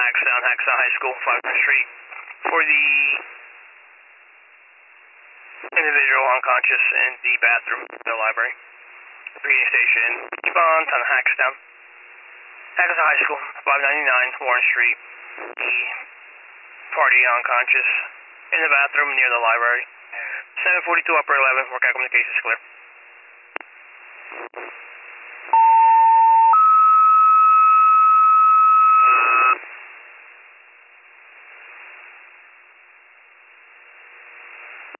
Hackstown High School, 5th Street. For the individual unconscious in the bathroom in the library. Repeating station, response on Hackstown High School, 599 Warren Street. The party unconscious in the bathroom near the library. 742 upper 11, workout communications clear.